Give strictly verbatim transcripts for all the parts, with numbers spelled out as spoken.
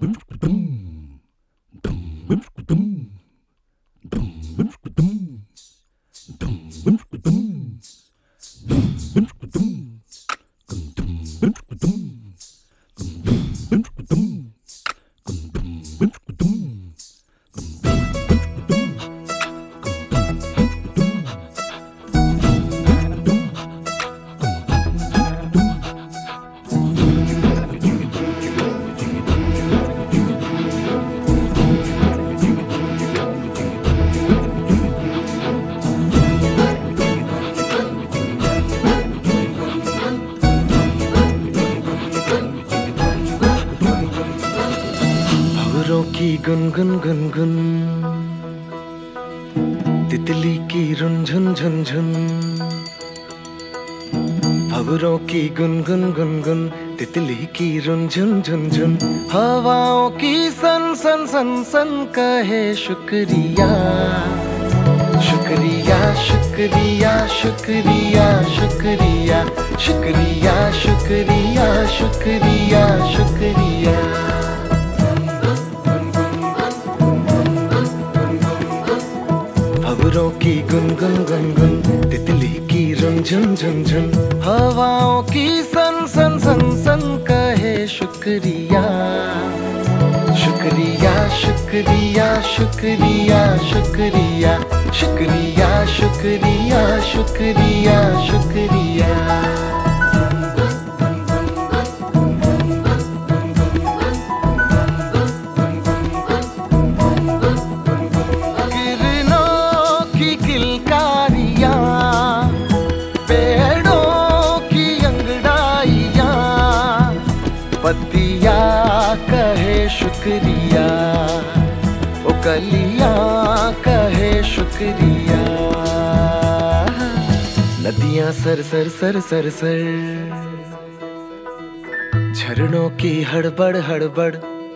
की गुनगुन गुनगुन, तितली की रुनझुन झुनझुन। भंवरों की गुनगुन गुनगुन, तितली की रुनझुन झुनझुन। हवाओं की सन सन सन सन कहे शुक्रिया शुक्रिया शुक्रिया शुक्रिया शुक्रिया शुक्रिया शुक्रिया शुक्रिया शुक्रिया। भंवरों की गुनगुन गुनगुन, तितली की रुनझुन झुनझुन। हवाओं की सन सन सन सन कहे शुक्रिया शुक्रिया शुक्रिया शुक्रिया शुक्रिया शुक्रिया शुक्रिया शुक्रिया शुक्रिया। पत्तिया कहे शुक्रिया, ओ कलियां कहे शुक्रिया। नदियां सर सर सर सर सर, झरनों की हड़बड़ हड़बड़।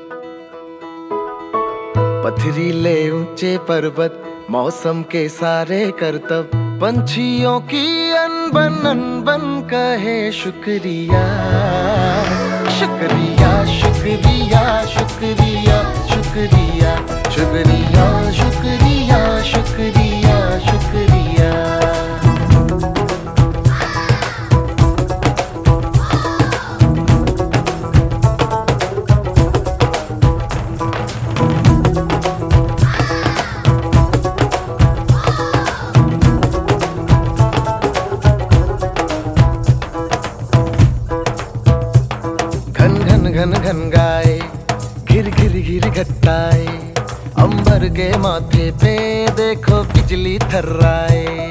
पथरीले ऊंचे पर्वत, मौसम के सारे करतब। पंछियों की अनबन अनबन कहे शुक्रिया शुक्रिया शुक्रिया शुक्रिया शुक्रिया शुक्रिया शुक्रिया शुक्रिया शुक्रिया। घन घन गाए, घिर घिर घिर घटाए। अंबर के माथे पे देखो बिजली थर्राए।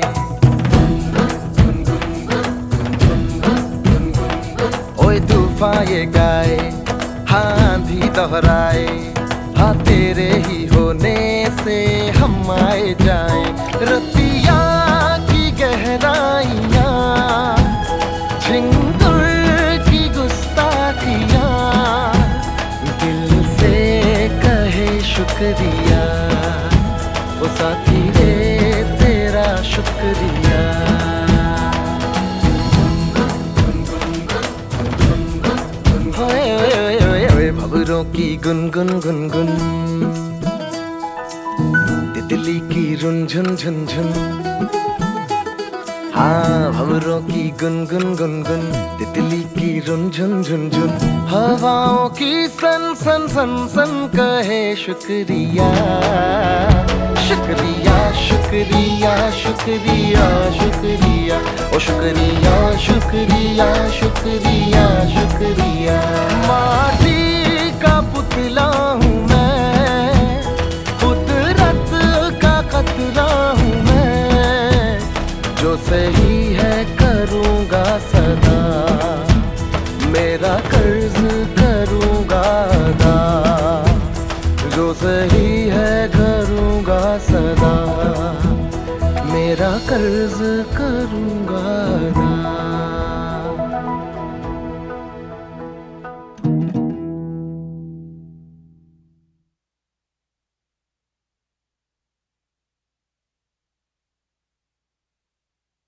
ओए तूफान ये गाए, आंधी दोहराए। हाँ तेरे ही होने से हम आए जाए। रतिया की गहराइयाँ, झिंगुर की गुस्ताखियाँ। शुक्रिया ओ साथी रे तेरा शुक्रिया। होए होए होए होए भंवरों की गुनगुन गुनगुन, तितली की रुनझुन झुनझुन। हाँ भंवरों की गुनगुन गुनगुन, तितली की रुनझुन झुनझुन। हवाओं की सन सन सन सन कहे शुक्रिया शुक्रिया शुक्रिया शुक्रिया शुक्रिया ओ शुक्रिया शुक्रिया शुक्रिया शुक्रिया। माटी का पुतला हूँ मैं, कुदरत का कतरा हूँ मैं। जो सही है करूँगा सदा, मेरा कर्ज करूँगा अदा। जो सही है करूँगा सदा, मेरा कर्ज करूँगा अदा।